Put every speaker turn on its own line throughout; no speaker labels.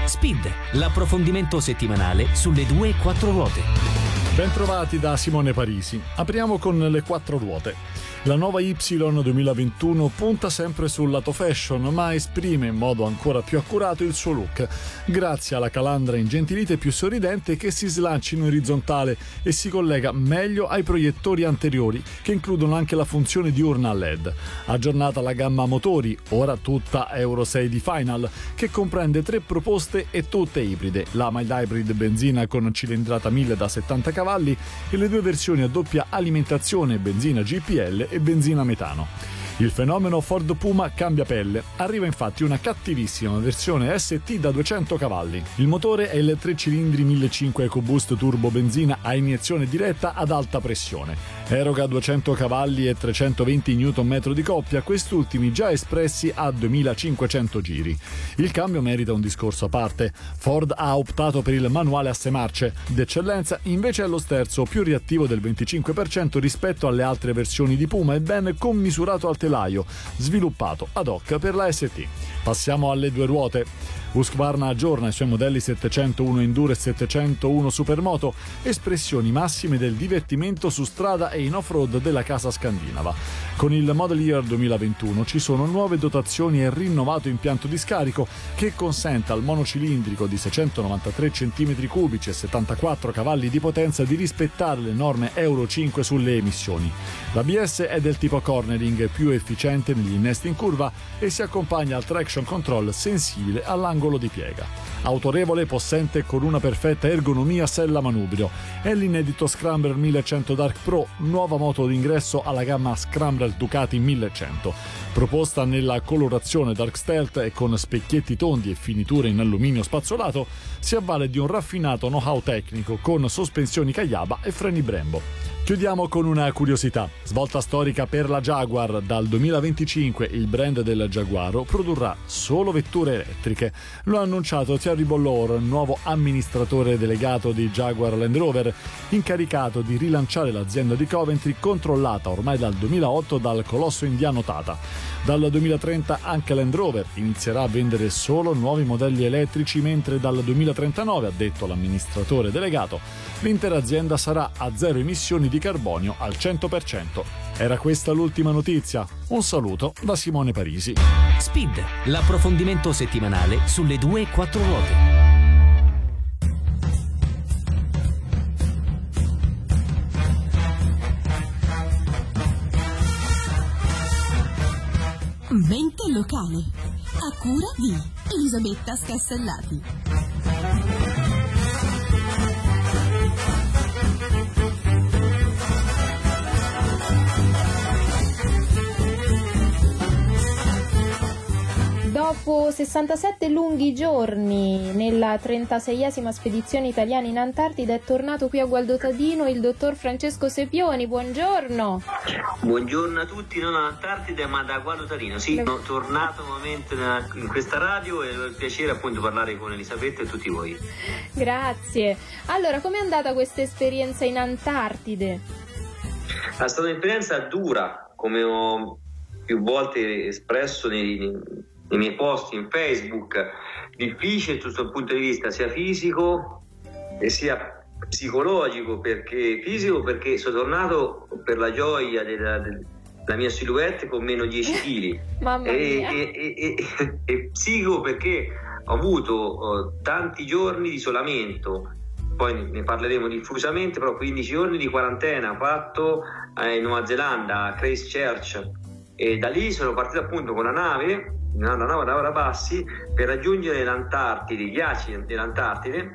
Speed, l'approfondimento settimanale sulle 2 e 4 ruote.
Bentrovati da Simone Parisi. Apriamo con le 4 ruote. La nuova Y 2021 punta sempre sul lato fashion, ma esprime in modo ancora più accurato il suo look, grazie alla calandra ingentilita e più sorridente che si slancia in orizzontale e si collega meglio ai proiettori anteriori, che includono anche la funzione diurna a LED. Aggiornata la gamma motori, ora tutta Euro 6 di Final, che comprende 3 proposte e tutte ibride: la mild hybrid benzina con cilindrata 1000 da 70 cavalli e le 2 versioni a doppia alimentazione, benzina GPL e benzina metano. Il fenomeno Ford Puma cambia pelle. Arriva infatti una cattivissima versione ST da 200 cavalli. Il motore è il 3 cilindri 1500 EcoBoost turbo benzina a iniezione diretta ad alta pressione. Eroga 200 cavalli e 320 Nm di coppia, quest'ultimi già espressi a 2500 giri. Il cambio merita un discorso a parte. Ford ha optato per il manuale a 6 marce. D'eccellenza invece è lo sterzo, più reattivo del 25% rispetto alle altre versioni di Puma e ben commisurato al telaio, sviluppato ad hoc per la ST. Passiamo alle 2 ruote. Husqvarna aggiorna i suoi modelli 701 Enduro e 701 Supermoto, espressioni massime del divertimento su strada e in off-road della casa scandinava. Con il Model Year 2021 ci sono nuove dotazioni e rinnovato impianto di scarico che consente al monocilindrico di 693 cm3 e 74 cavalli di potenza di rispettare le norme Euro 5 sulle emissioni. L'ABS è del tipo cornering, più efficiente negli innesti in curva e si accompagna al traction control sensibile all'angolo di piega. Autorevole, possente, con una perfetta ergonomia sella manubrio. È l'inedito Scrambler 1100 Dark Pro, nuova moto d'ingresso alla gamma Scrambler Ducati 1100. Proposta nella colorazione Dark Stealth e con specchietti tondi e finiture in alluminio spazzolato, si avvale di un raffinato know-how tecnico con sospensioni Kayaba e freni Brembo. Chiudiamo con una curiosità. Svolta storica per la Jaguar. Dal 2025 il brand del Giaguaro produrrà solo vetture elettriche. Lo ha annunciato Thierry Bolloré, nuovo amministratore delegato di Jaguar Land Rover, incaricato di rilanciare l'azienda di Coventry, controllata ormai dal 2008 dal colosso indiano Tata. Dal 2030 anche Land Rover inizierà a vendere solo nuovi modelli elettrici, mentre dal 2039, ha detto l'amministratore delegato, l'intera azienda sarà a zero emissioni di carbonio al 100%. Era questa l'ultima notizia. Un saluto da Simone Parisi.
Speed, l'approfondimento settimanale sulle 2 e 4 ruote.
Mente locale, a cura di Elisabetta Scassellati.
Dopo 67 lunghi giorni nella 36esima spedizione italiana in Antartide è tornato qui a Gualdotadino il dottor Francesco Sepioni. Buongiorno.
Buongiorno a tutti, non all'Antartide ma da Gualdotadino. Sì, sono tornato nuovamente in questa radio e ho il piacere appunto di parlare con Elisabetta e tutti voi.
Grazie. Allora, com'è andata questa esperienza in Antartide?
È stata un'esperienza dura, come ho più volte espresso nei miei post in Facebook, difficile sotto il punto di vista sia fisico e sia psicologico, perché fisico perché sono tornato per la gioia della mia silhouette con meno 10 kg
Mamma mia.
e psico perché ho avuto tanti giorni di isolamento, poi ne parleremo diffusamente, però 15 giorni di quarantena fatto in Nuova Zelanda, a Christchurch, e da lì sono partito appunto con la nave da Bassi per raggiungere l'Antartide, i ghiacci dell'Antartide,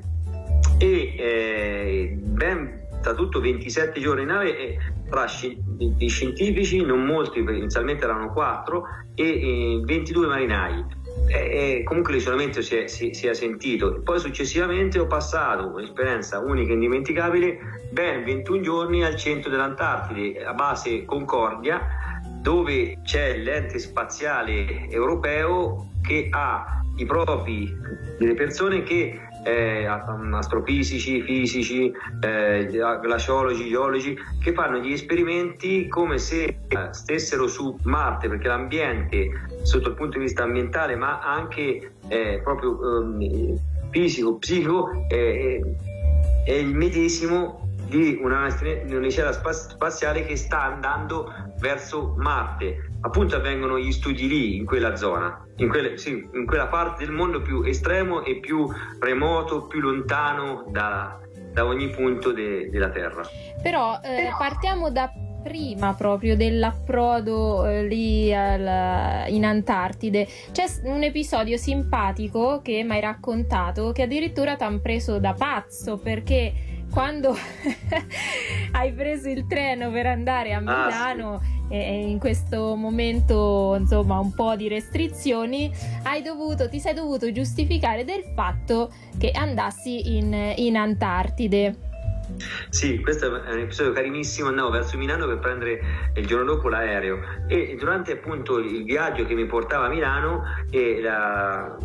e tra tutto 27 giorni in nave e tra di scientifici, non molti, inizialmente erano 4, e 22 marinai. Comunque l'isolamento si è sentito. Poi successivamente ho passato un'esperienza unica e indimenticabile, ben 21 giorni al centro dell'Antartide, a base Concordia, dove c'è l'ente spaziale europeo che ha i propri delle persone che astrofisici, fisici, glaciologi, geologi, che fanno gli esperimenti come se stessero su Marte, perché l'ambiente sotto il punto di vista ambientale ma anche proprio fisico, psico è il medesimo di una navicella spaziale che sta andando verso Marte. Appunto avvengono gli studi lì, in quella zona, in quella parte del mondo più estremo e più remoto, più lontano da ogni punto della Terra.
Però partiamo da prima proprio dell'approdo lì in Antartide. C'è un episodio simpatico che mi hai raccontato che addirittura t'han preso da pazzo, perché quando hai preso il treno per andare a Milano, in questo momento insomma un po' di restrizioni, ti sei dovuto giustificare del fatto che andassi in Antartide.
Sì, questo è un episodio carinissimo. Andavo verso Milano per prendere il giorno dopo l'aereo, e durante appunto il viaggio che mi portava a Milano, e la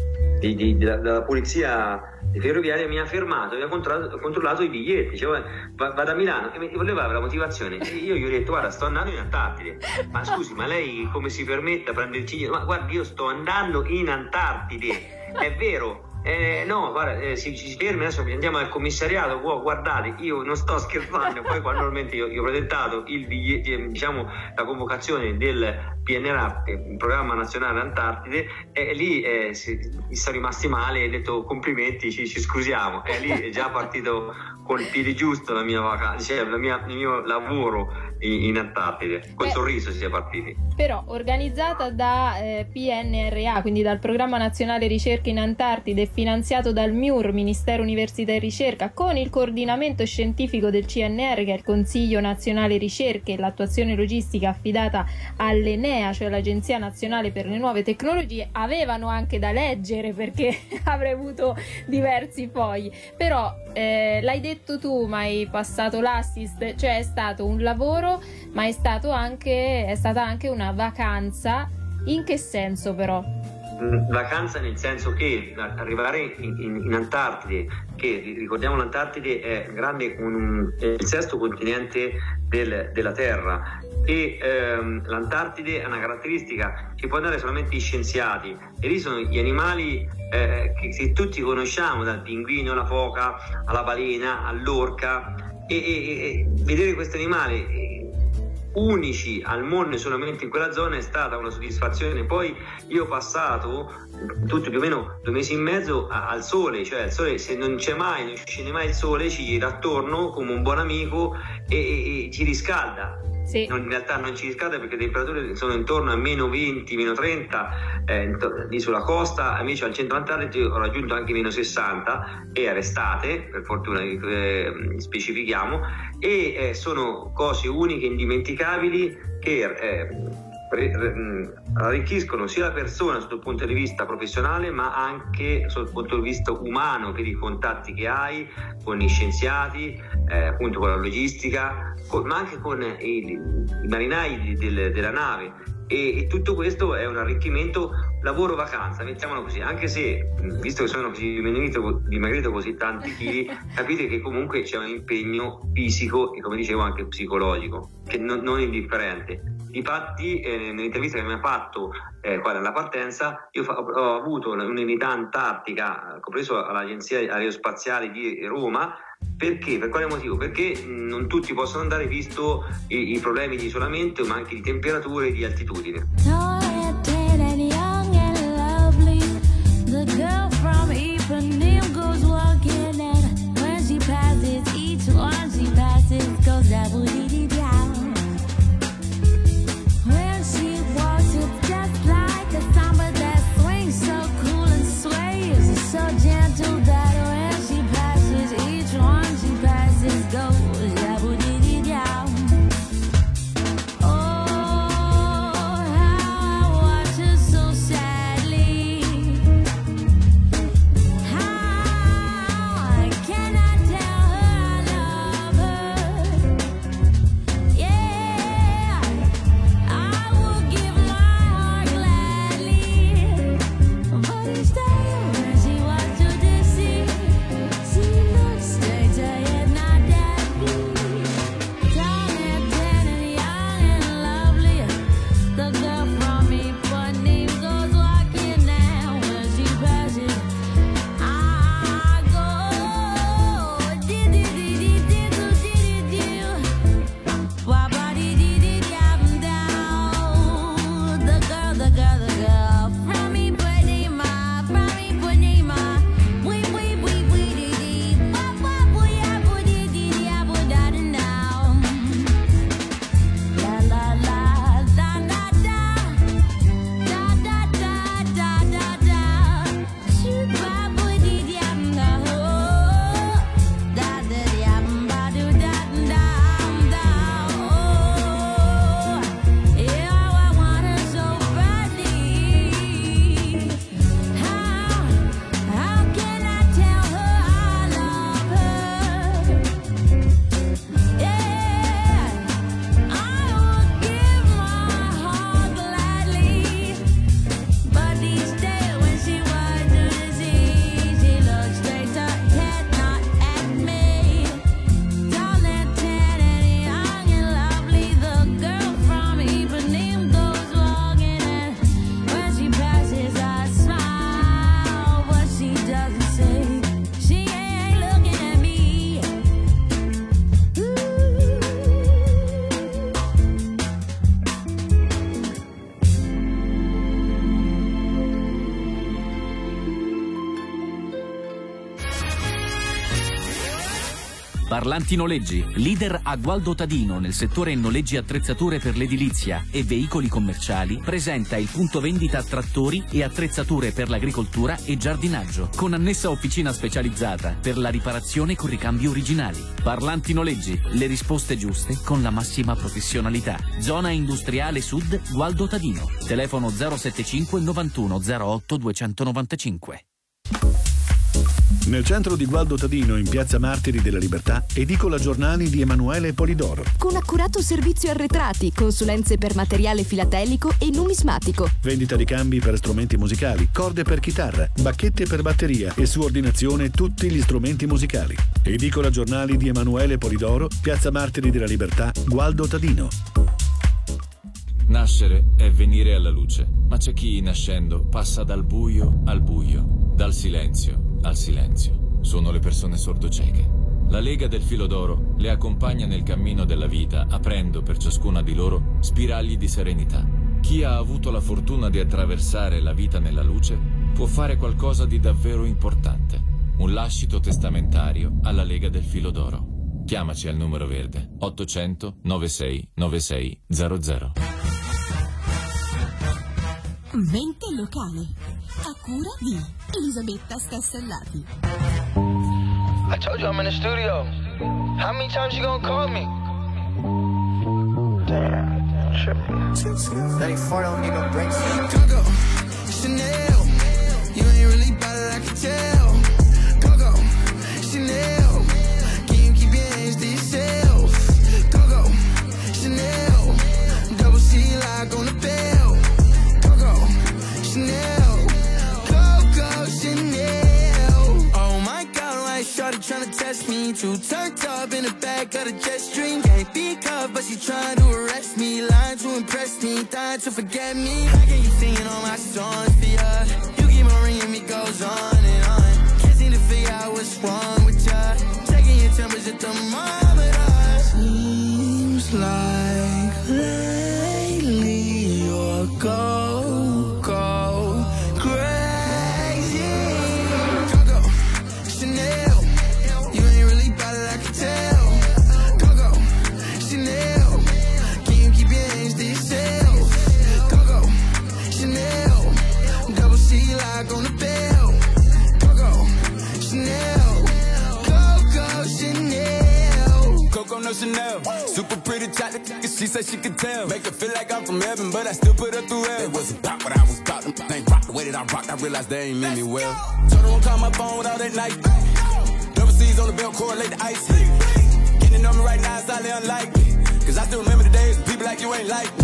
polizia ferroviaria mi ha fermato e ha controllato i biglietti. Diceva, vado a Milano, e mi voleva la motivazione, e io gli ho detto, guarda, sto andando in Antartide. Ma scusi, ma lei come si permette a prenderci? Ma guardi, io sto andando in Antartide, è vero. No, guarda, si fermi, adesso andiamo al commissariato, guardate, io non sto scherzando. Poi quando normalmente io ho presentato il biglietto, diciamo la convocazione del PNRA, il Programma Nazionale Antartide, e lì sono rimasti male, e ho detto complimenti, ci scusiamo, e lì è già partito con il piede giusto la mia vacanza, cioè il mio lavoro in Antartide, col sorriso si è partiti.
Però organizzata da PNRA, quindi dal Programma Nazionale Ricerca in Antartide, finanziato dal MIUR, Ministero Università e Ricerca, con il coordinamento scientifico del CNR, che è il Consiglio Nazionale Ricerche, e l'attuazione logistica affidata all'ENEA, cioè l'Agenzia Nazionale per le Nuove Tecnologie. Avevano anche da leggere, perché avrei avuto diversi fogli, però l'hai detto tu, ma hai passato l'assist, cioè è stato un lavoro, ma è stata anche una vacanza. In che senso però?
Vacanza nel senso che arrivare in Antartide, che ricordiamo l'Antartide è grande, è il sesto continente della Terra, e l'Antartide ha una caratteristica che può dare solamente gli scienziati, e lì sono gli animali che tutti conosciamo, dal pinguino alla foca alla balena all'orca, e vedere questi animali unici al mondo solamente in quella zona è stata una soddisfazione. Poi io ho passato tutti più o meno 2 mesi e mezzo al sole, cioè il sole, se non scende mai il sole, ci gira attorno come un buon amico e ci riscalda. Sì. In realtà non ci riscalda, perché le temperature sono intorno a meno 20, meno 30 lì sulla costa. Invece al centro Antartide ho raggiunto anche meno 60, e estate, per fortuna, specifichiamo, e sono cose uniche, indimenticabili, che arricchiscono sia la persona sotto il punto di vista professionale, ma anche sotto il punto di vista umano, per i contatti che hai con gli scienziati, appunto con la logistica, ma anche con i marinai della nave, e tutto questo è un arricchimento lavoro-vacanza, mettiamolo così, anche se, visto che sono dimagrito così tanti chili, capite che comunque c'è un impegno fisico e, come dicevo, anche psicologico, che non è indifferente. Difatti, nell'intervista che mi ha fatto qua dalla partenza, io ho avuto un'unità antartica, compreso all'Agenzia Aerospaziale di Roma. Perché? Per quale motivo? Perché non tutti possono andare, visto i problemi di isolamento, ma anche di temperature e di altitudine.
Parlanti Noleggi, leader a Gualdo Tadino nel settore noleggi attrezzature per l'edilizia e veicoli commerciali, presenta il punto vendita trattori e attrezzature per l'agricoltura e giardinaggio, con annessa officina specializzata per la riparazione con ricambi originali. Parlanti Noleggi, le risposte giuste con la massima professionalità. Zona industriale sud Gualdo Tadino. Telefono 075 91 08 295.
Nel centro di Gualdo Tadino, in piazza Martiri della Libertà, edicola giornali di Emanuele Polidoro.
Con accurato servizio arretrati, consulenze per materiale filatelico e numismatico.
Vendita di cambi per strumenti musicali, corde per chitarra, bacchette per batteria e su ordinazione tutti gli strumenti musicali. Edicola giornali di Emanuele Polidoro, piazza Martiri della Libertà, Gualdo Tadino.
Nascere è venire alla luce, ma c'è chi nascendo passa dal buio al buio, dal silenzio al silenzio. Sono le persone sordocieche. La Lega del Filo d'Oro le accompagna nel cammino della vita, aprendo per ciascuna di loro spiragli di serenità. Chi ha avuto la fortuna di attraversare la vita nella luce può fare qualcosa di davvero importante. Un lascito testamentario alla Lega del Filo d'Oro. Chiamaci al numero verde 800 96 96 00.
Mente locale, a cura di Elisabetta Scassellati.
I told you I'm in the studio. How many times you gonna call me? Damn, tripping. 34 don't need no breaks. Coco, Chanel, you ain't really bad it, I can tell. Coco, Chanel, can you keep your hands to yourself? Coco, Chanel, double C like on the bell. Coco, Chanel, Coco, Chanel. Oh my God, why shorty tryna test me? Too turned up in the back of the jet stream. Can't be cuffed, but she trying to arrest me. Lying to impress me, dying to forget me. How can you singing all my songs for ya? You keep on ringing me, goes on and on. Can't seem to figure out what's wrong with ya. Taking your temperature thermometer. Seems like lately you're go crazy. Coco, Chanel, you ain't really bad it, I can tell. Coco, Chanel, can you keep your hands to yourself? Coco, Chanel, double C like on the bell. Coco, Chanel, Coco, Chanel.
Coco no Chanel, super pretty chocolate, she said she could tell. Make her feel like I'm from heaven, but I still put her through hell. It wasn't about what I was about, they ain't rock the way that I rocked, I realized they ain't mean me well. Told her won't call my phone all that night. Double C's on the belt, correlate the ice. Getting on me right now is highly unlikely, cause I still remember the days when people like you ain't like me.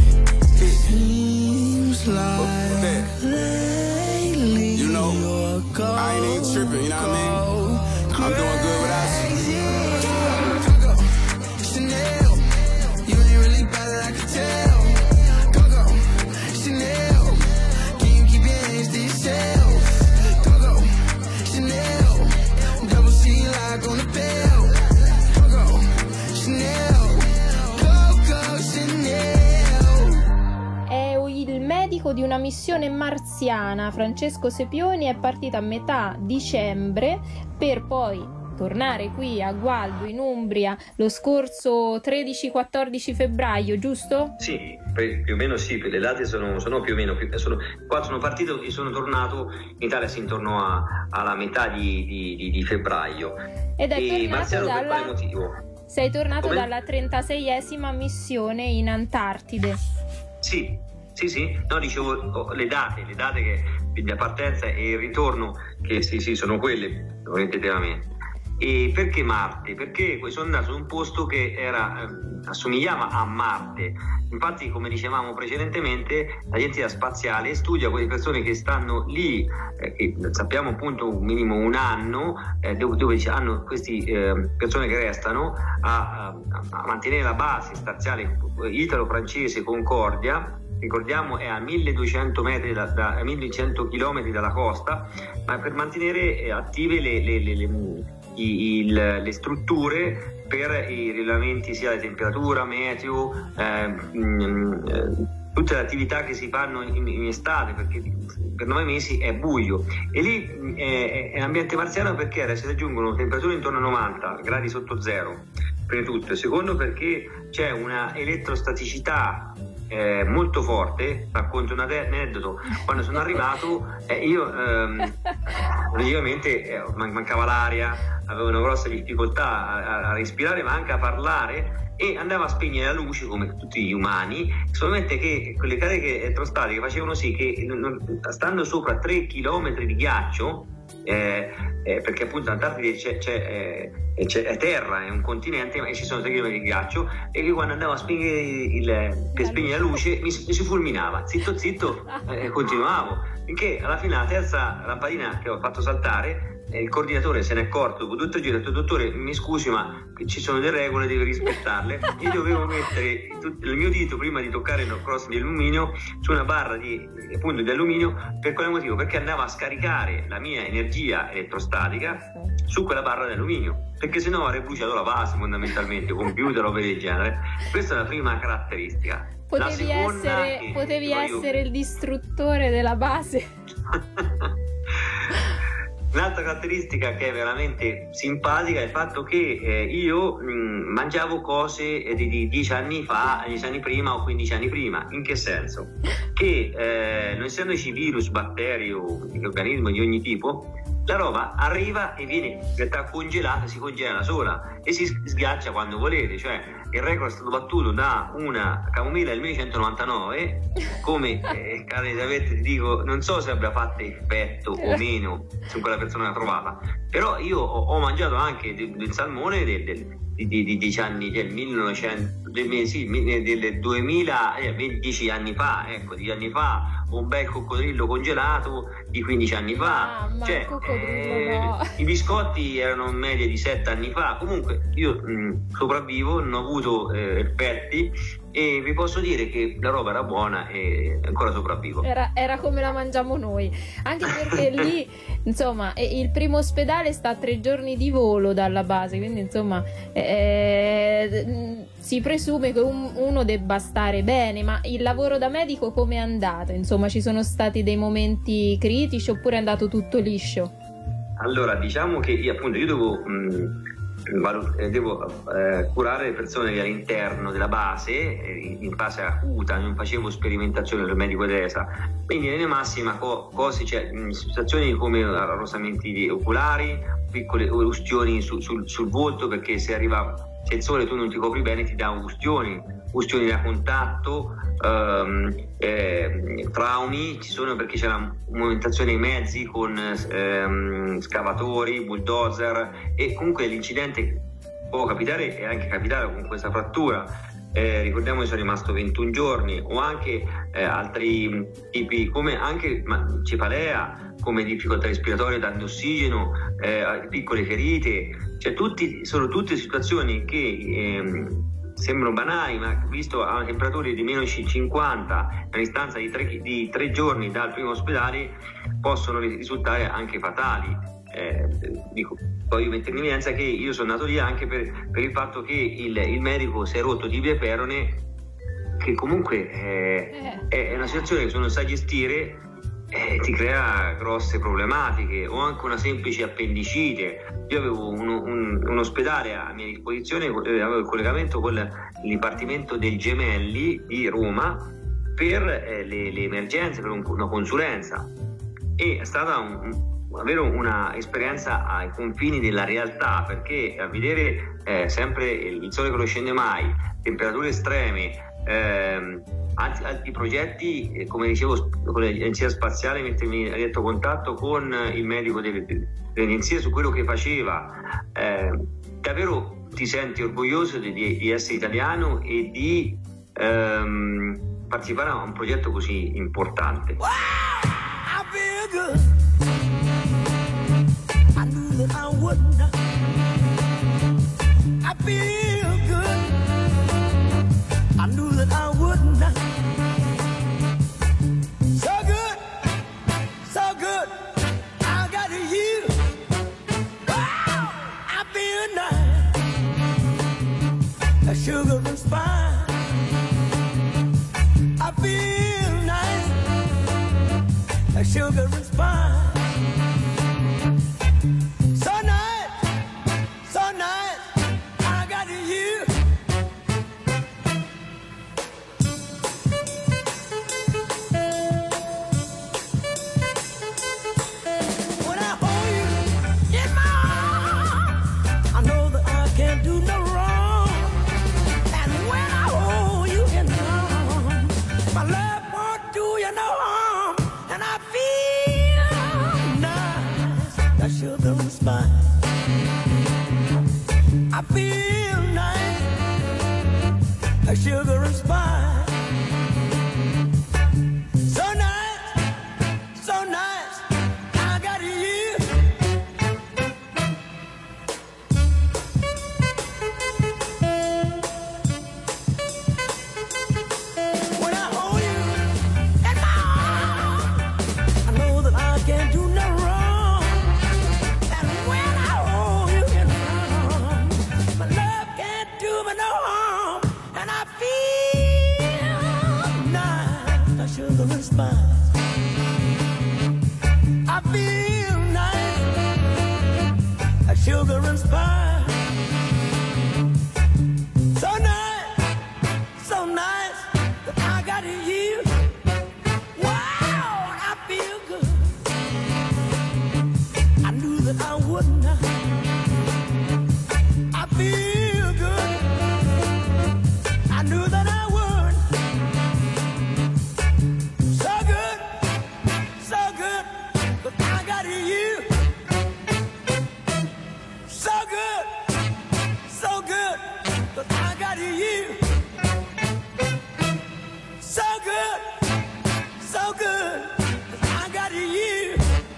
Seems like lately
you know,
you're
I ain't even tripping, you know what I mean? I'm doing good without you.
Coco, Chanel, you ain't really bad it, I can tell. Coco, Chanel, can you keep your hands to yourself? Coco, Chanel, double C like on the bell. Coco, Chanel, Coco, Chanel.
È il medico di una missione marziana, Francesco Sepioni, è partito a metà dicembre per poi tornare qui a Gualdo in Umbria lo scorso 13-14 febbraio, giusto?
Sì, più o meno sì, le date sono più o meno, qua sono partito e sono tornato in Italia intorno alla metà di febbraio.
Ed è tornato
Marziano, per quale motivo?
Sei tornato
Come?
dalla 36esima missione in Antartide.
Sì, no, dicevo le date che quindi la partenza e il ritorno, che sì, sono quelle, orientativamente. E perché Marte? Perché sono andato su un posto che assomigliava a Marte. Infatti, come dicevamo precedentemente, l'agenzia spaziale studia quelle persone che stanno lì, che sappiamo appunto un minimo un anno, dove hanno queste persone che restano a mantenere la base spaziale italo-francese Concordia. Ricordiamo è a 1200 metri 1200 km dalla costa, ma per mantenere attive le strutture per i rilevamenti sia di temperatura, meteo, tutte le attività che si fanno in estate, perché per 9 mesi è buio, e lì è ambiente marziano perché si raggiungono temperature intorno a 90 gradi sotto zero, prima di tutto, e secondo perché c'è una elettrostaticità molto forte. Racconto un aneddoto: quando sono arrivato io praticamente mancava l'aria, avevo una grossa difficoltà a respirare ma anche a parlare, e andavo a spegnere la luce come tutti gli umani, solamente che quelle cariche elettrostatiche facevano sì che stando sopra 3 chilometri di ghiaccio, perché appunto l'Antartide è terra, è un continente, ma ci sono 3 km di ghiaccio, e che quando andavo a spegnere per spegnere la luce mi si fulminava, zitto continuavo, finché alla fine la terza lampadina che ho fatto saltare, il coordinatore se n'è accorto dopo tutto il giro, ha detto: dottore, mi scusi, ma ci sono delle regole, deve rispettarle. Io dovevo mettere il mio dito prima di toccare il cross di alluminio su una barra di alluminio. Per quale motivo? Perché andava a scaricare la mia energia elettrostatica su quella barra di alluminio, perché sennò avrei bruciato la base, fondamentalmente, computer o robe del genere. Questa è la prima caratteristica.
Potevi essere il distruttore della base.
Un'altra caratteristica che è veramente simpatica è il fatto che io mangiavo cose di 10 anni fa, 10 anni prima o 15 anni prima. In che senso? Che non essendoci virus, batteri o organismi di ogni tipo, la roba arriva e viene in realtà congelata, si congela da sola e si sghiaccia quando volete. Cioè il record è stato battuto da una camomilla del 1999, come cara Elisabetta ti dico, non so se abbia fatto effetto o meno su quella persona l'ha trovata, però io ho mangiato anche del salmone di 10 anni, del 1900, del 2000, 10 anni fa, ecco, 10 anni fa, un bel coccodrillo congelato di 15 anni fa, cioè no. I biscotti erano in media di 7 anni fa. Comunque io sopravvivo, non ho avuto effetti, e vi posso dire che la roba era buona e ancora sopravvivo.
Era come la mangiamo noi, anche perché lì insomma il primo ospedale sta a 3 giorni di volo dalla base, quindi insomma si presume che uno debba stare bene. Ma il lavoro da medico come è andato? Insomma, ci sono stati dei momenti critici oppure è andato tutto liscio?
Allora, diciamo che io devo curare le persone all'interno della base in fase acuta, non facevo sperimentazione del medico ESA, quindi in massima cose, cioè situazioni come arrossamenti oculari, piccole ustioni sul volto, perché se il sole tu non ti copri bene ti dà ustioni da contatto, traumi ci sono perché c'è una movimentazione ai mezzi con scavatori, bulldozer, e comunque l'incidente può capitare, e anche capitare con questa frattura. Ricordiamo che sono rimasto 21 giorni, o anche altri tipi come anche cefalea, come difficoltà respiratorie, danno ossigeno, piccole ferite, cioè sono tutte situazioni che sembrano banali, ma visto a temperature di meno 50 a distanza di 3 giorni dal primo ospedale possono risultare anche fatali. Voglio mettere in evidenza che io sono nato lì anche per il fatto che il medico si è rotto tibia e perone, che comunque è una situazione che se non sai gestire ti crea grosse problematiche, o anche una semplice appendicite. Io avevo un ospedale a mia disposizione, avevo il collegamento con il Dipartimento dei Gemelli di Roma per le emergenze, per una consulenza, e è stata avere una esperienza ai confini della realtà, perché a vedere sempre il sole che non scende mai, temperature estreme, altri progetti, come dicevo, con l'agenzia spaziale, mettermi a diretto contatto con il medico dell'agenzia su quello che faceva, davvero ti senti orgoglioso di essere italiano e di partecipare a un progetto così importante.
Wow, I feel good. I knew that I would not. I feel good. I knew that I would not. So good, so good. I got you. Wow, I feel nice. A sugar and spice. I feel got sugar and spice. I feel nice, like sugar and spice. So nice, so nice, I got you. When I hold you in my arms, I know that I can't do no wrong. And when I hold you in my arms, my love can't do me no harm. And I feel nice, like sugar and spice. I feel nice, like sugar and spice. So nice, that I got you. Wow, I feel good. I knew that I would not. I feel good. I knew that I would. So good, but I got you. So good, but I got you. So good, but I got you.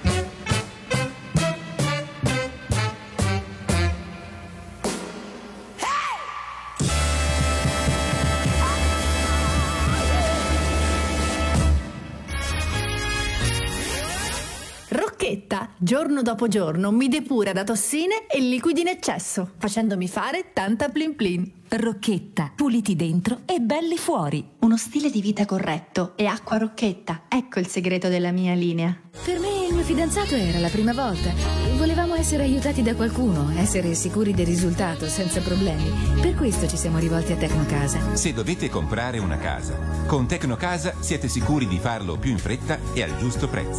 Rocchetta, giorno dopo giorno, mi depura da tossine e liquidi in eccesso, facendomi fare tanta plin plin.
Rocchetta, puliti dentro e belli fuori. Uno stile di vita corretto e acqua Rocchetta. Ecco il segreto della mia linea.
Per me il mio fidanzato era la prima volta. Volevamo essere aiutati da qualcuno, essere sicuri del risultato, senza problemi. Per questo ci siamo rivolti a Tecnocasa.
Se dovete comprare una casa, con Tecnocasa siete sicuri di farlo più in fretta e al giusto prezzo.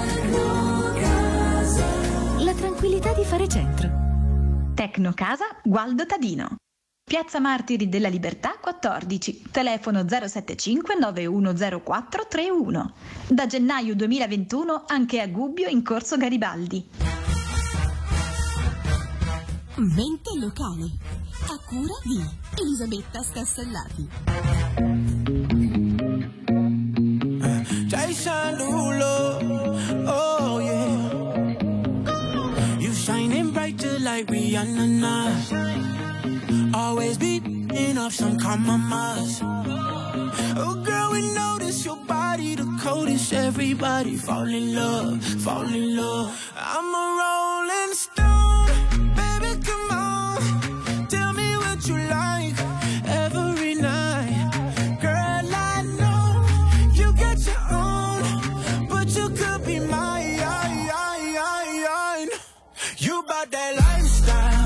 La tranquillità di fare centro.
Tecnocasa Gualdo Tadino. Piazza Martiri della Libertà 14, telefono 075 910431. Da gennaio 2021 anche a Gubbio in Corso Garibaldi.
Mente locale, a cura di Elisabetta Stassellati.
Jason Derulo, oh yeah. You shining brighter like Rihanna now. Always beating off some compromise. Oh girl, we notice your body the coldest. Everybody fall in love, fall in love. I'm a rolling stone, baby, come on. Tell me what you like every night. Girl, I know you got your own, but you could be mine. You bout that lifestyle.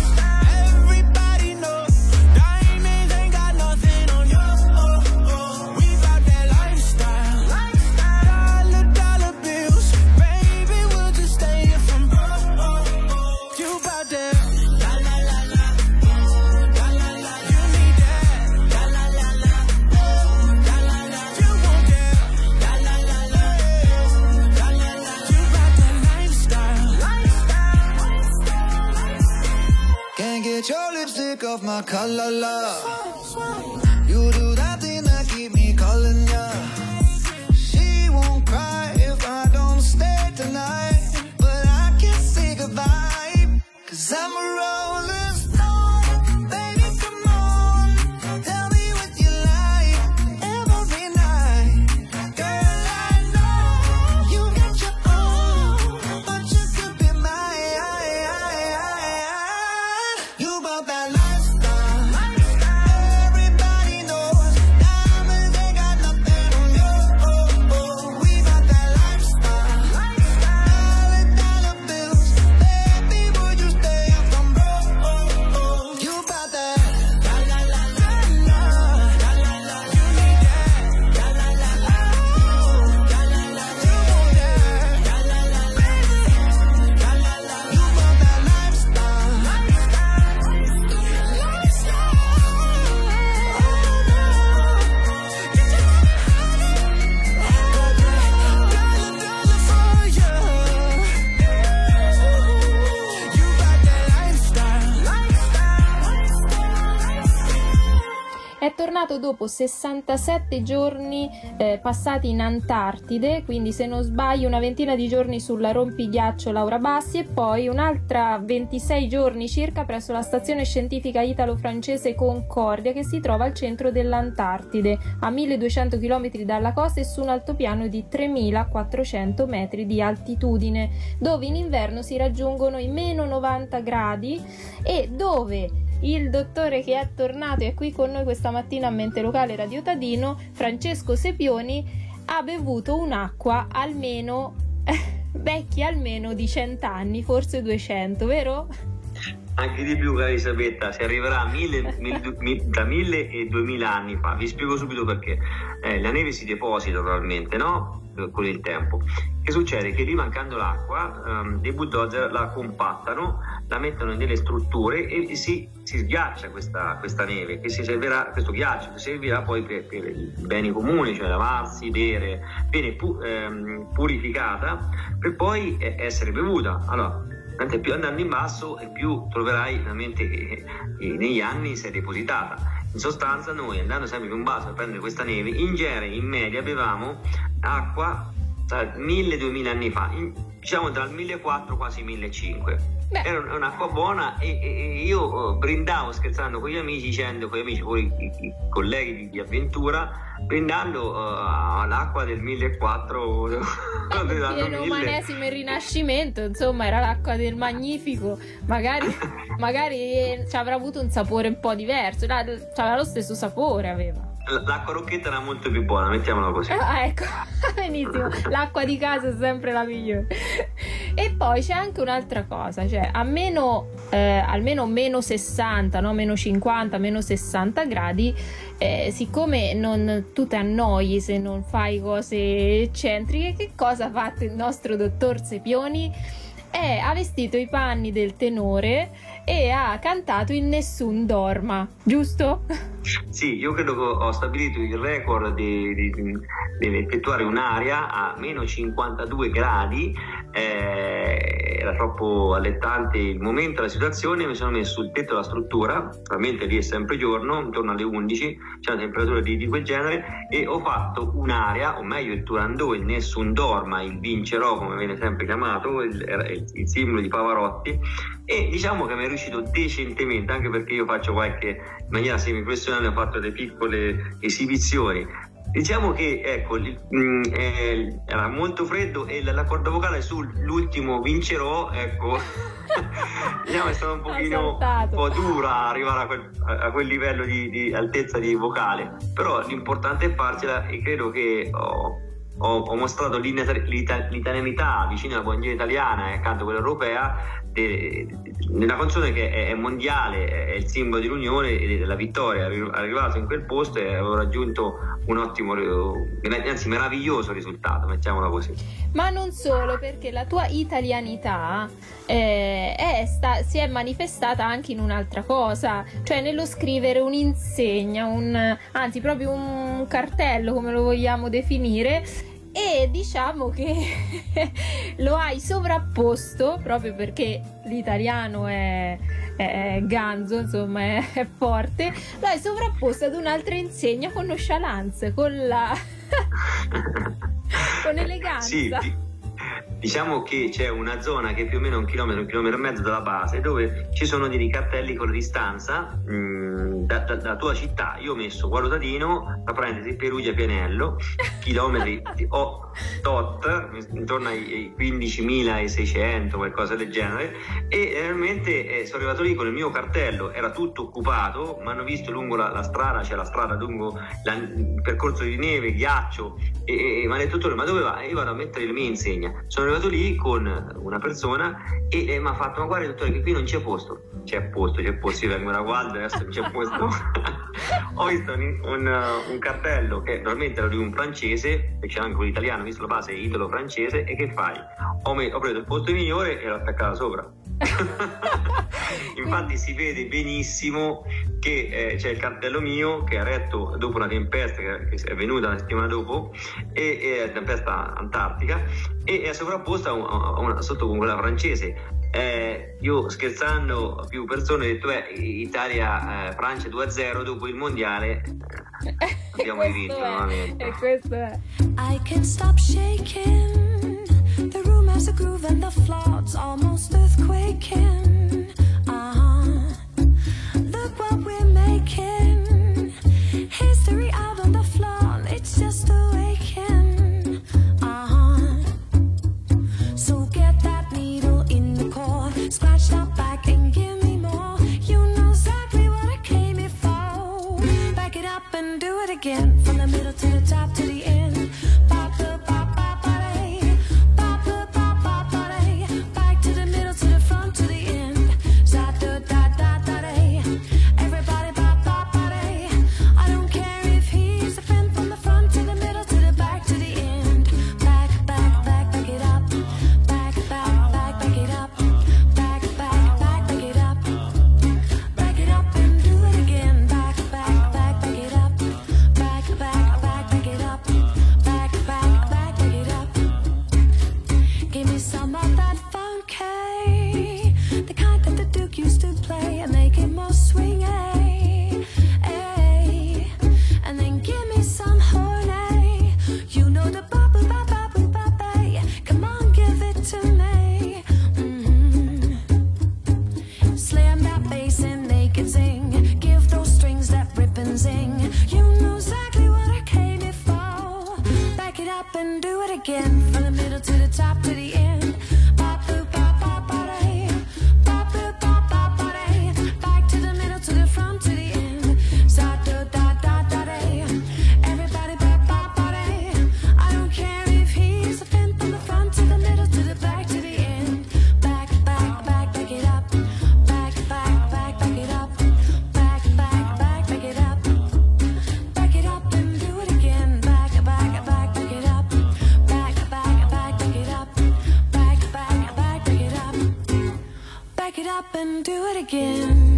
Get your lipstick off my collar, love. You do that thing that keep me calling ya. She won't cry if I don't stay tonight, but I can't say goodbye, 'cause I'm a rolling stone. Baby, come on, tell me what you like every night. Girl, I know you got your own, but you could be mine. You about that lifestyle. Everybody knows diamonds ain't got nothing on you. We about that lifestyle.
tornato dopo 67 giorni passati in Antartide, quindi se non sbaglio una ventina di giorni sulla rompighiaccio Laura Bassi e poi un'altra 26 giorni circa presso la stazione scientifica italo-francese Concordia, che si trova al centro dell'Antartide, a 1200 km dalla costa e su un altopiano di 3400 metri di altitudine, dove in inverno si raggiungono i meno 90 gradi e dove il dottore che è tornato e è qui con noi questa mattina a Mente Locale Radio Tadino, Francesco Sepioni, ha bevuto un'acqua almeno vecchia almeno di 100 anni, forse 200, vero?
Anche di più, cara Elisabetta, si arriverà a tra 1000 e 2000 anni fa. Vi spiego subito perché. La neve si deposita probabilmente, no? Con il tempo. Che succede? Che lì, mancando l'acqua, dei bulldozer la compattano, la mettono in delle strutture e si sghiaccia questa neve, che si servirà, questo ghiaccio che servirà poi per i beni comuni, cioè lavarsi, bere, viene purificata per poi essere bevuta. Allora, più andando in basso e più troverai veramente che negli anni si è depositata. In sostanza, noi andando sempre più in basso a prendere questa neve, in genere in media bevevamo acqua tra 1000-2000 anni fa, diciamo tra il 1400 quasi 1500. Era un'acqua buona e io brindavo scherzando con gli amici, dicendo con gli amici, poi i colleghi di avventura, brindando all'acqua del 1400
pieno umanesimo e rinascimento, insomma era l'acqua del Magnifico, magari ci avrà avuto un sapore un po' diverso, aveva lo stesso sapore, aveva.
L'acqua Rocchetta era molto più buona, mettiamola così.
Ecco, benissimo, l'acqua di casa è sempre la migliore. E poi c'è anche un'altra cosa, cioè almeno meno 60, no? Meno 50, meno 60 gradi, siccome tu ti annoi se non fai cose eccentriche, che cosa ha fatto il nostro dottor Sepioni? Ha vestito i panni del tenore e ha cantato in Nessun Dorma, giusto?
Sì, io credo che ho stabilito il record di effettuare un'aria a meno 52 gradi, era troppo allettante il momento, la situazione, mi sono messo sul tetto della struttura, probabilmente lì è sempre giorno, intorno alle 11, c'è una temperatura di quel genere, e ho fatto un'aria, o meglio il Turandot, il Nessun Dorma, il Vincerò come viene sempre chiamato, il simbolo di Pavarotti, e diciamo che mi è riuscito decentemente, anche perché io faccio in maniera semi-professionale, ho fatto delle piccole esibizioni. Diciamo che ecco, era molto freddo e la corda vocale sull'ultimo Vincerò, ecco, diciamo è stato un pochino un po' dura arrivare a quel livello di altezza di vocale, però l'importante è farcela, e credo che ho mostrato l'italianità vicino alla bandiera italiana e accanto a quella europea, nella canzone che è mondiale, è il simbolo dell'unione e della vittoria. Arrivato in quel posto e avevo raggiunto un ottimo, anzi meraviglioso risultato, mettiamola così.
Ma non solo, perché la tua italianità si è manifestata anche in un'altra cosa, cioè nello scrivere un'insegna, anzi proprio un cartello, come lo vogliamo definire, e diciamo che lo hai sovrapposto, proprio perché l'italiano è ganzo, insomma è forte, lo hai sovrapposto ad un'altra insegna con nonchalance, con eleganza.
Sì, diciamo che c'è una zona che è più o meno un chilometro e mezzo dalla base, dove ci sono dei cartelli con la distanza da tua città. Io ho messo Gualdo Tadino, la parentesi Perugia Pianello, chilometri tot, intorno ai 15.600, qualcosa del genere, e realmente sono arrivato lì con il mio cartello, era tutto occupato, mi hanno visto lungo la strada, c'è la strada lungo il percorso di neve, ghiaccio, e mi ha detto: ma dove va? Io vado a mettere le mie insegne. Sono arrivato lì con una persona e mi ha fatto: ma guarda dottore, che qui non c'è posto. C'è posto, io vengo da Gualdo, adesso non c'è posto. Ho visto un cartello che normalmente era di un francese, e c'è anche un italiano, visto la base italo-francese, e che fai? Ho preso il posto migliore e l'ho attaccato sopra. Infatti si vede benissimo che c'è il cartello mio che ha retto dopo una tempesta che è venuta una settimana dopo, e tempesta antartica, e è sovrapposta sotto con quella francese. Io scherzando a più persone ho detto Italia Francia 2-0 dopo il mondiale, abbiamo rivinto nuovamente.
E questo è
I can't stop shaking. The room has a groove and the floor's almost earthquaking. Look what we're making. History out on the floor, it's just awakening. So get that needle in the core, scratch that back and give me more. You know exactly what I came here for. Back it up and do it again, from the middle to the top to the end. Pop the pop pop body, pop the pop pop body. Back to the middle to the front to the end. Za da da da da day. Everybody pop pop body. I don't care if he's a friend, from the front to the middle to the back to the end. Back back back back it up. Back back back back it up. Back back back back it up. Back it up and do it again. Back back back back it up. Back back back back it up. Back back back back it up. Give me some of that funky, the kind that the Duke used to play, and make it more swing, and then give me some horny. You know the bubble bubble bubble. Come on, give it to me. Slam that bass and make it sing. Give those strings that rip and zing. You know exactly what I came here for. Back it up and do it again, from the middle to the top to the end. Pop the pop pop body, pop the pop pop body. Back to the middle to the front to the end. Za da da da da day. Everybody pop pop body. I don't care if he's a fan, from the front to the middle to the back to the end. Back back back back it up. Back back back back it up. Back back back back it up. Back it up and do it again. Back back back back it up. Back back back back it up. Back back back back it up. Back it up and do it again.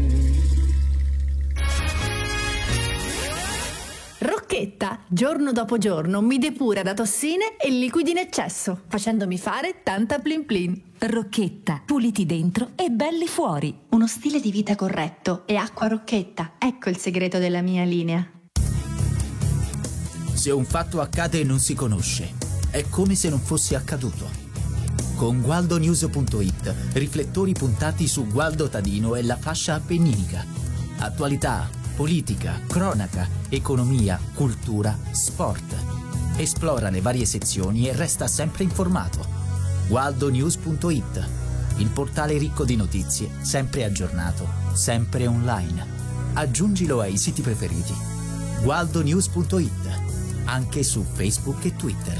Rocchetta, giorno dopo giorno, mi depura da tossine e liquidi in eccesso, facendomi fare tanta plin plin.
Rocchetta, puliti dentro e belli fuori. Uno stile di vita corretto e acqua Rocchetta. Ecco il segreto della mia linea.
Se un fatto accade e non si conosce, è come se non fosse accaduto. Con GualdoNews.it, riflettori puntati su Gualdo Tadino e la fascia appenninica. Attualità, politica, cronaca, economia, cultura, sport. Esplora le varie sezioni e resta sempre informato. GualdoNews.it, il portale ricco di notizie, sempre aggiornato, sempre online. Aggiungilo ai siti preferiti. GualdoNews.it, anche su Facebook e Twitter.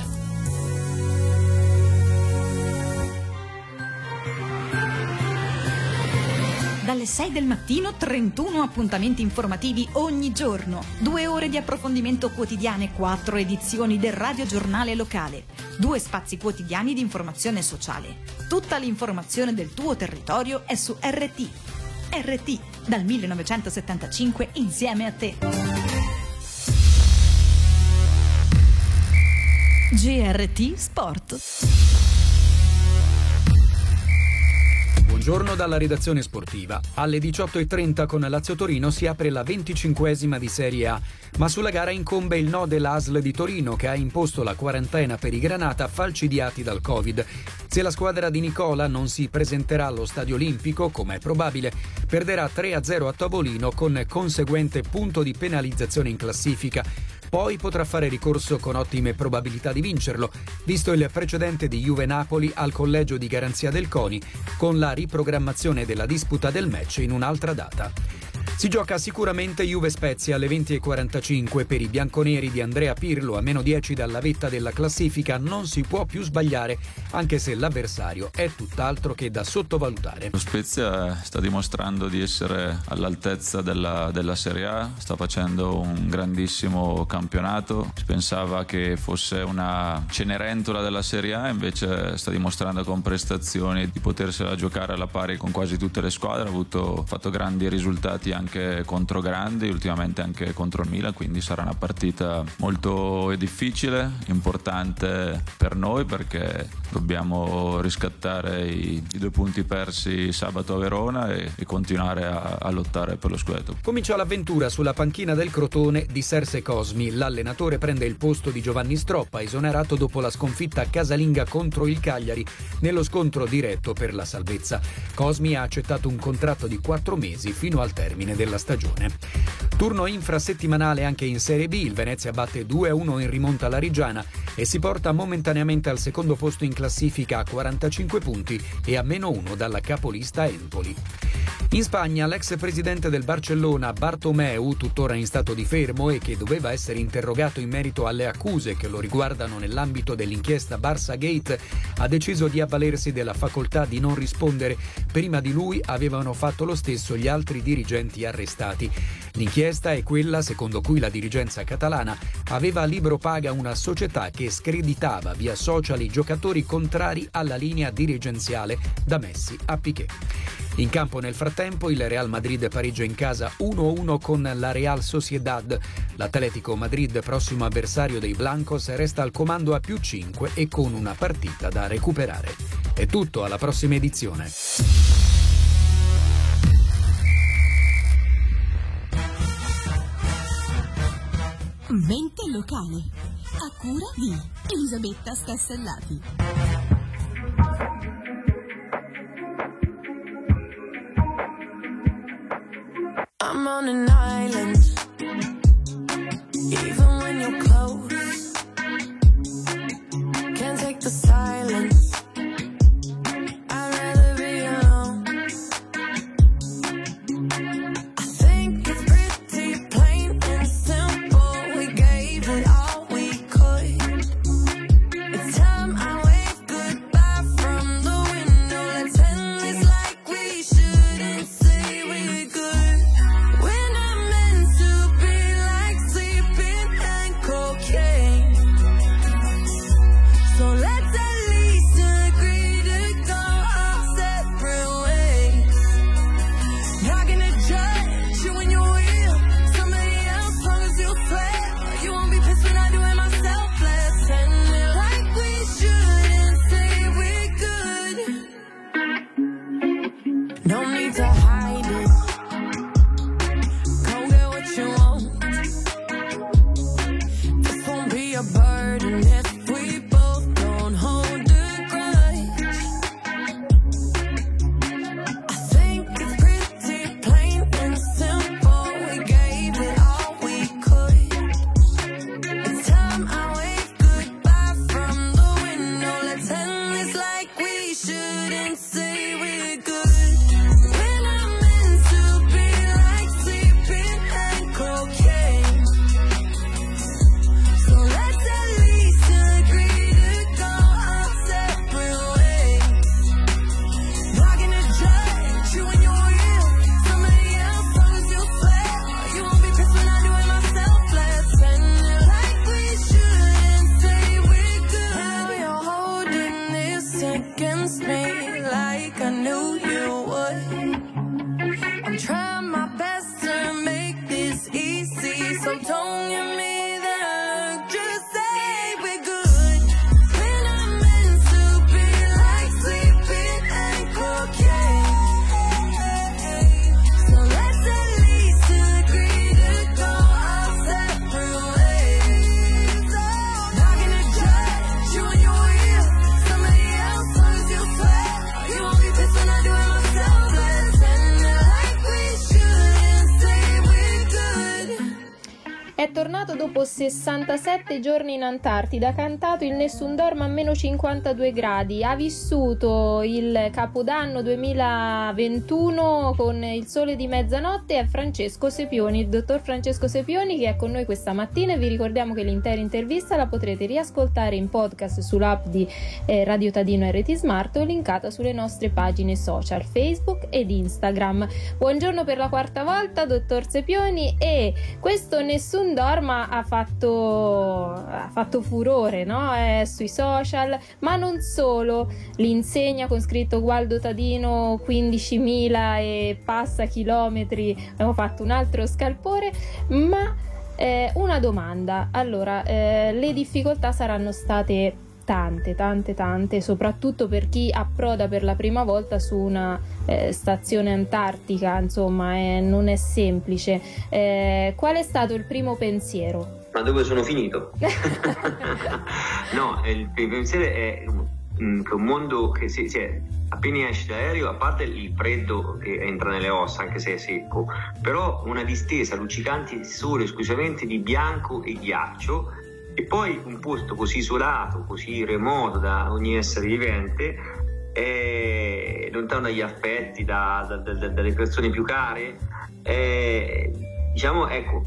Dalle 6 del mattino 31 appuntamenti informativi ogni giorno, 2 ore di approfondimento quotidiane, 4 edizioni del radiogiornale locale, 2 spazi quotidiani di informazione sociale. Tutta l'informazione del tuo territorio è su RT. RT, dal 1975 insieme a te. GRT Sport.
Buongiorno dalla redazione sportiva. Alle 18:30 con Lazio Torino si apre la 25esima di Serie A, ma sulla gara incombe il no dell'ASL di Torino, che ha imposto la quarantena per i Granata falcidiati dal Covid. Se la squadra di Nicola non si presenterà allo Stadio Olimpico, come è probabile, perderà 3-0 a Tobolino con conseguente punto di penalizzazione in classifica. Poi potrà fare ricorso con ottime probabilità di vincerlo, visto il precedente di Juve-Napoli al collegio di garanzia del CONI, con la riprogrammazione della disputa del match in un'altra data. Si gioca sicuramente Juve-Spezia alle 20:45. Per i bianconeri di Andrea Pirlo, a meno 10 dalla vetta della classifica, non si può più sbagliare, anche se l'avversario è tutt'altro che da sottovalutare.
Lo Spezia sta dimostrando di essere all'altezza della Serie A, sta facendo un grandissimo campionato. Si pensava che fosse una Cenerentola della Serie A, invece sta dimostrando con prestazioni di potersela giocare alla pari con quasi tutte le squadre. Ha fatto grandi risultati anche contro grandi, ultimamente anche contro il Milan, quindi sarà una partita molto difficile, importante per noi, perché dobbiamo riscattare i 2 punti persi sabato a Verona e continuare a lottare per lo scudetto.
Comincia l'avventura sulla panchina del Crotone di Serse Cosmi. L'allenatore prende il posto di Giovanni Stroppa, esonerato dopo la sconfitta casalinga contro il Cagliari nello scontro diretto per la salvezza. Cosmi ha accettato un contratto di 4 mesi fino al termine della stagione. Turno infrasettimanale anche in Serie B. Il Venezia batte 2-1 in rimonta alla Reggiana e si porta momentaneamente al secondo posto in classifica a 45 punti e a -1 dalla capolista Empoli. In Spagna l'ex presidente del Barcellona Bartomeu, tuttora in stato di fermo e che doveva essere interrogato in merito alle accuse che lo riguardano nell'ambito dell'inchiesta Barça Gate, ha deciso di avvalersi della facoltà di non rispondere. Prima di lui avevano fatto lo stesso gli altri dirigenti arrestati. L'inchiesta è quella secondo cui la dirigenza catalana aveva a libro paga una società che screditava via social i giocatori contrari alla linea dirigenziale da Messi a Piqué. In campo nel frattempo il Real Madrid pareggia in casa 1-1 con la Real Sociedad. L'Atletico Madrid, prossimo avversario dei Blancos, resta al comando a +5 e con una partita da recuperare. È tutto, alla prossima edizione.
Mente locale, a cura di Elisabetta Stassellati.
I'm on an island, even when you're close. Can't take the silence, I'd rather be alone. I think it's pretty plain and simple, we gave it all we could. It's time I wave goodbye from the window. Let's end this like we shouldn't say we're good. We're not meant to
è tornato dopo 67 giorni in Antartide, ha cantato il Nessun Dorma a meno 52 gradi, ha vissuto il Capodanno 2021 con il sole di mezzanotte. È Francesco Sepioni, il dottor Francesco Sepioni, che è con noi questa mattina, e vi ricordiamo che l'intera intervista la potrete riascoltare in podcast sull'app di Radio Tadino RT Smart o linkata sulle nostre pagine social Facebook ed Instagram. Buongiorno per la quarta volta, dottor Sepioni. E questo Nessun Dorma ha fatto furore, no? Sui social, ma non solo. L'insegna con scritto Gualdo Tadino 15.000 e passa chilometri, abbiamo fatto un altro scalpore, ma una domanda. Allora, le difficoltà saranno state tante, soprattutto per chi approda per la prima volta su una stazione antartica, insomma, non è semplice. Qual è stato il primo pensiero?
Ma dove sono finito? No, il pensiero è che un mondo che appena esci dall'aereo, a parte il freddo che entra nelle ossa anche se è secco, però una distesa luccicante solo esclusivamente di bianco e ghiaccio, e poi un posto così isolato, così remoto da ogni essere vivente, lontano dagli affetti, dalle persone più care, diciamo, ecco,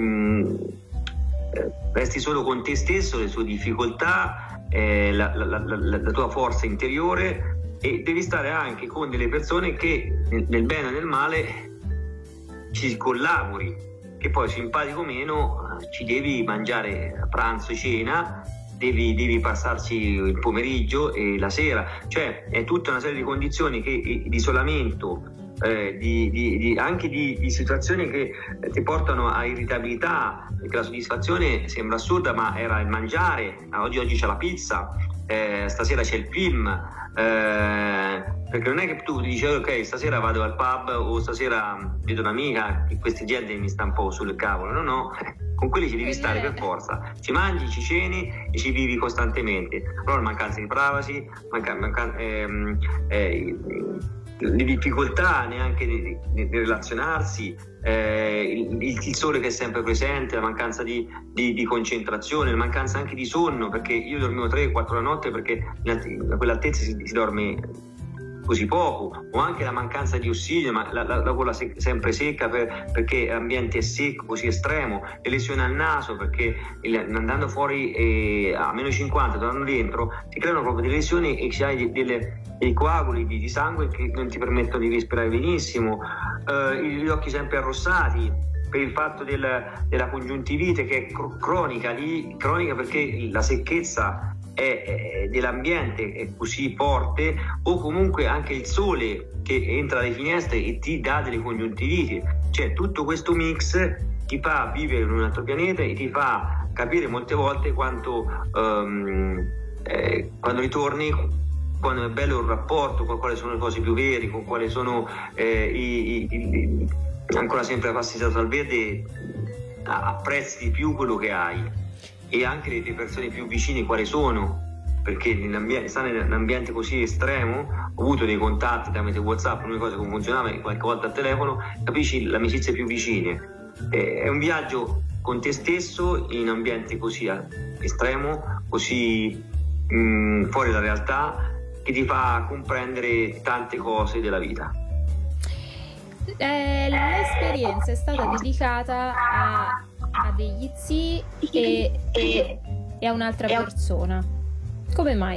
resti solo con te stesso, le tue difficoltà, la tua forza interiore, e devi stare anche con delle persone che nel bene e nel male ci collabori, che poi simpatico o meno ci devi mangiare a pranzo e cena, devi passarci il pomeriggio e la sera, cioè è tutta una serie di condizioni di isolamento, anche di situazioni che ti portano a irritabilità, perché la soddisfazione sembra assurda, ma era il mangiare. Oggi c'è la pizza, stasera c'è il film, perché non è che tu dici ok, stasera vado al pub o stasera vedo un'amica, che questa gente mi sta un po' sul cavolo. No, con quelli ci devi stare per forza, ci mangi, ci ceni e ci vivi costantemente. Allora mancanza di privacy, le difficoltà neanche di relazionarsi, il sole che è sempre presente, la mancanza di concentrazione, la mancanza anche di sonno, perché io dormivo 3-4 la notte perché a quell'altezza si dorme così poco, o anche la mancanza di ossigeno, ma la gola sempre secca perché l'ambiente è secco, così estremo, le lesioni al naso perché andando fuori a meno 50, tornando dentro, ti creano proprio delle lesioni e ci hai dei coaguli di sangue che non ti permettono di respirare benissimo, gli occhi sempre arrossati per il fatto della congiuntivite che è cronica perché la secchezza dell'ambiente è così forte, o comunque anche il sole che entra dalle finestre e ti dà delle congiuntiviti. Cioè tutto questo mix ti fa vivere in un altro pianeta e ti fa capire molte volte quanto quando ritorni, quando è bello il rapporto, con quali sono le cose più vere, con quali sono ancora sempre la passeggiata al verde, apprezzi di più quello che hai, e anche le tue persone più vicine quali sono, perché stare in un ambiente così estremo, ho avuto dei contatti tramite WhatsApp, l'unica cosa che funzionava qualche volta al telefono, capisci le amicizie più vicine. È un viaggio con te stesso in un ambiente così estremo, così fuori dalla realtà, che ti fa comprendere tante cose della vita.
L'esperienza è stata dedicata a degli zii e a un'altra persona. Come mai?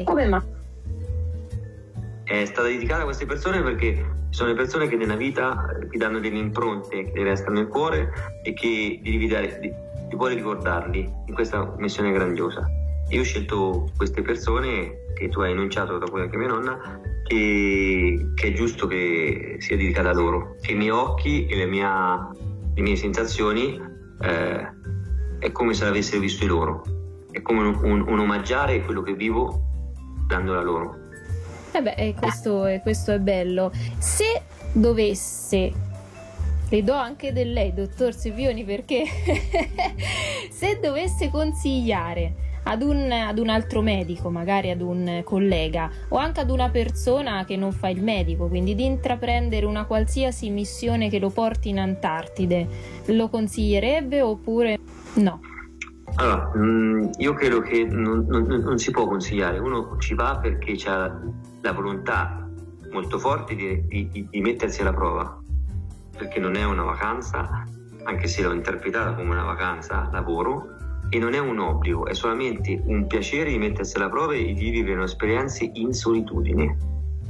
È stata dedicata a queste persone perché sono le persone che nella vita ti danno delle impronte che ti restano nel cuore e che ti puoi ricordarli in questa missione grandiosa. Io ho scelto queste persone che tu hai enunciato, dopo anche mia nonna, che è giusto che sia dedicata a loro. I miei occhi e le mie sensazioni è come se l'avessero visto loro, è come un omaggiare quello che vivo dandola loro.
Questo è bello. Se dovesse, le do anche del lei, dottor Sepioni, perché se dovesse consigliare ad un altro medico, magari ad un collega o anche ad una persona che non fa il medico, quindi di intraprendere una qualsiasi missione che lo porti in Antartide, lo consiglierebbe oppure? No.
Allora, io credo che non si può consigliare, uno ci va perché ha la volontà molto forte di mettersi alla prova, perché non è una vacanza, anche se l'ho interpretata come una vacanza lavoro, e non è un obbligo, è solamente un piacere di mettersi alla prova e di vivere esperienze in solitudine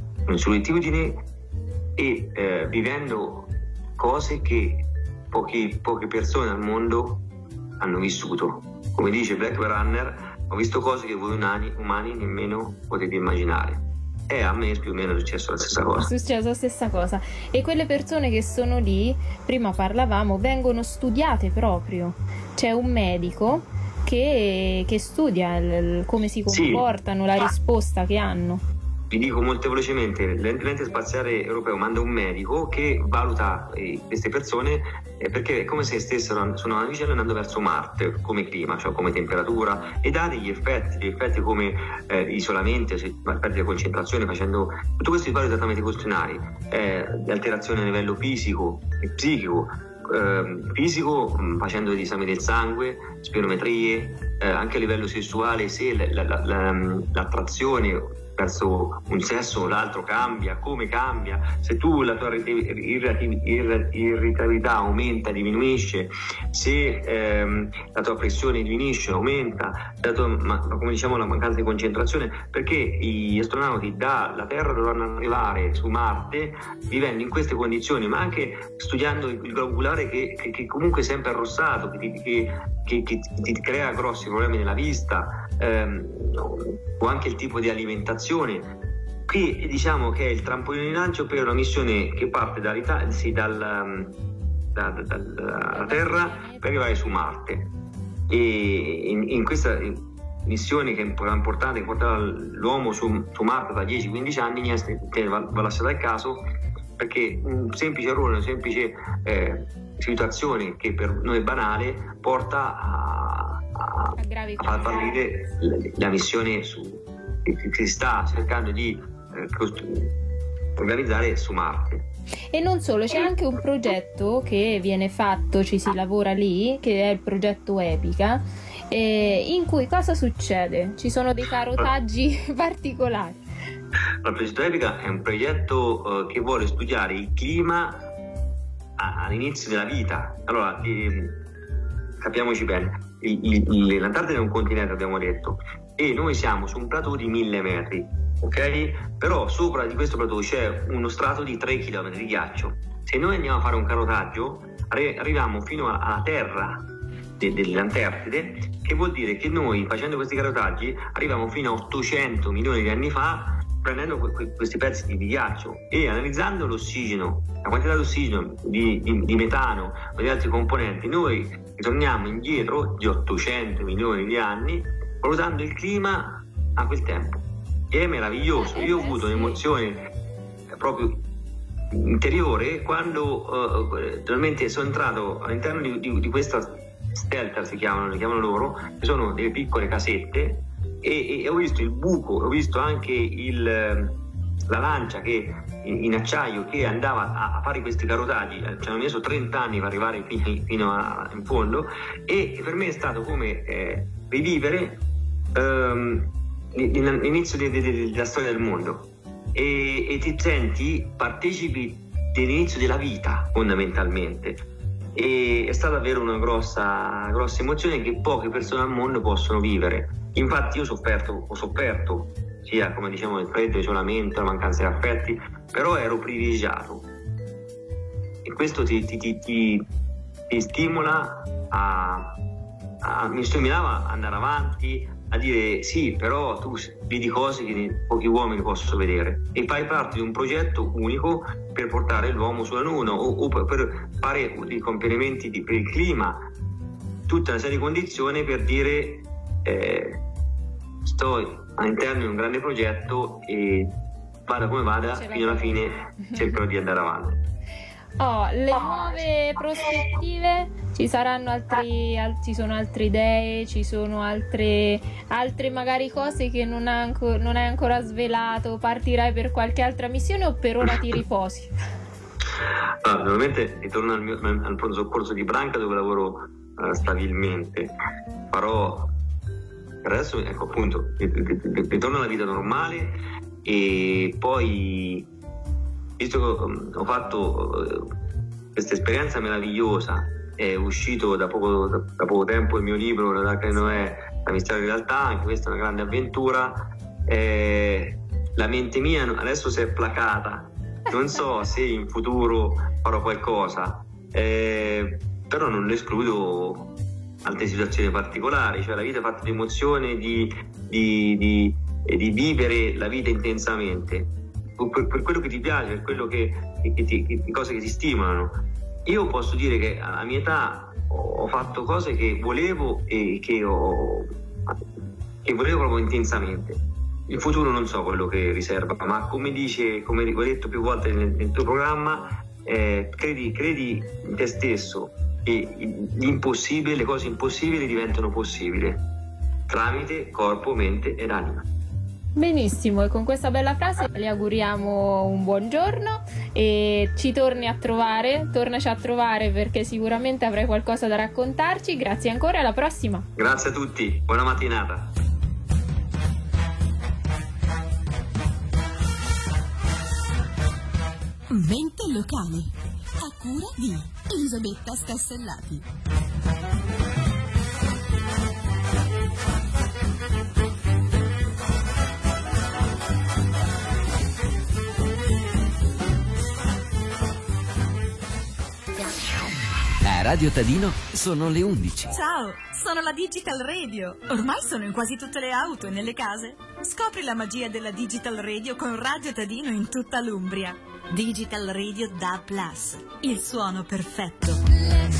e vivendo cose che poche persone al mondo hanno vissuto. Come dice Black Runner, ho visto cose che voi umani nemmeno potete immaginare. E a me più o meno è successo la stessa cosa.
È successo la stessa cosa. E quelle persone che sono lì, prima parlavamo, vengono studiate proprio. C'è un medico che studia come si comportano, la risposta che hanno.
Vi dico molto velocemente, l'ente spaziale europeo manda un medico che valuta queste persone perché è come se stessero su una navicella andando verso Marte, come clima, cioè come temperatura, e dà degli effetti come isolamento, perdita di concentrazione, facendo tutto questo valuta trattamenti cautionari, alterazione a livello fisico e psichico. Facendo gli esami del sangue, spirometrie, anche a livello sessuale, se l'attrazione verso un sesso o l'altro cambia, come cambia, se tu la tua irritabilità aumenta, diminuisce, se la tua pressione diminuisce, aumenta, come diciamo la mancanza di concentrazione, perché gli astronauti dalla Terra dovranno arrivare su Marte vivendo in queste condizioni, ma anche studiando il globo oculare che comunque è sempre arrossato, che ti crea grossi problemi nella vista, o anche il tipo di alimentazione, che diciamo che è il trampolino di lancio per una missione che parte dalla Terra per arrivare su Marte. E in questa missione che è importante, che portava l'uomo su Marte da 10-15 anni, va lasciata al caso, perché un semplice errore, una semplice situazione che per noi è banale porta a far fallire la missione che si sta cercando di organizzare su Marte.
E non solo, c'è anche un progetto che viene fatto, ci si lavora lì, che è il progetto Epica, in cui cosa succede? Ci sono dei carotaggi particolari.
Il progetto Epica è un progetto che vuole studiare il clima all'inizio della vita. Allora, capiamoci bene, l'Antartide è un continente, abbiamo detto, e noi siamo su un plateau di 1000 metri, ok? Però sopra di questo plateau c'è uno strato di 3 km di ghiaccio. Se noi andiamo a fare un carotaggio, arriviamo fino alla terra dell'Antartide, che vuol dire che noi, facendo questi carotaggi, arriviamo fino a 800 milioni di anni fa, prendendo questi pezzi di ghiaccio e analizzando l'ossigeno, la quantità di ossigeno, di metano o di altri componenti, noi ritorniamo indietro di 800 milioni di anni, valutando il clima a quel tempo. E è meraviglioso. Io ho avuto un'emozione proprio interiore quando realmente sono entrato all'interno di questa Stelter, le chiamano loro, che sono delle piccole casette, e ho visto il buco, ho visto anche la lancia che in acciaio che andava a fare questi carotaggi. Ci hanno messo 30 anni per arrivare fino in fondo, e per me è stato come rivivere l'inizio della storia del mondo, e ti senti partecipi dell'inizio della vita, fondamentalmente. E è stata davvero una grossa emozione che poche persone al mondo possono vivere. Infatti io ho sofferto sia, come diciamo, il freddo, l'isolamento, la mancanza di affetti, però ero privilegiato, e questo ti stimola mi stimolava ad andare avanti, a dire sì, però tu vedi cose che pochi uomini possono vedere, e fai parte di un progetto unico per portare l'uomo sulla Luna, o per fare dei completamenti per il clima, tutta una serie di condizioni per dire sto all'interno di un grande progetto e vada come vada, fino alla fine cercherò di andare avanti.
Le nuove prospettive, ci saranno ci sono altre idee, ci sono altre magari cose che non hai ancora svelato, partirai per qualche altra missione o per ora ti riposi?
Naturalmente ritorno al pronto soccorso di Branca, dove lavoro stabilmente. Farò adesso, ecco, appunto, ritorno alla vita normale, e poi, visto che ho fatto questa esperienza meravigliosa, è uscito da poco tempo il mio libro L'Arca di Noè, la mistero di realtà, anche questa è una grande avventura. La mente mia adesso si è placata, non so se in futuro farò qualcosa, però non escludo altre situazioni particolari, cioè la vita è fatta di emozione, di vivere la vita intensamente, per quello che ti piace, per quello che cose che ti stimolano. Io posso dire che alla mia età ho fatto cose che volevo e che volevo proprio intensamente. Il futuro non so quello che riserva, ma come ho detto più volte nel tuo programma, credi in te stesso, e l'impossibile, le cose impossibili diventano possibili tramite corpo, mente ed anima.
Benissimo, e con questa bella frase le auguriamo un buon giorno e tornaci a trovare, perché sicuramente avrai qualcosa da raccontarci. Grazie ancora, alla prossima.
Grazie a tutti, buona mattinata.
Mente locale, a cura di Elisabetta Stassellati.
A Radio Tadino sono le 11.
Ciao, sono la Digital Radio. Ormai sono in quasi tutte le auto e nelle case. Scopri la magia della Digital Radio con Radio Tadino in tutta l'Umbria. Digital Radio DAB+, il suono perfetto.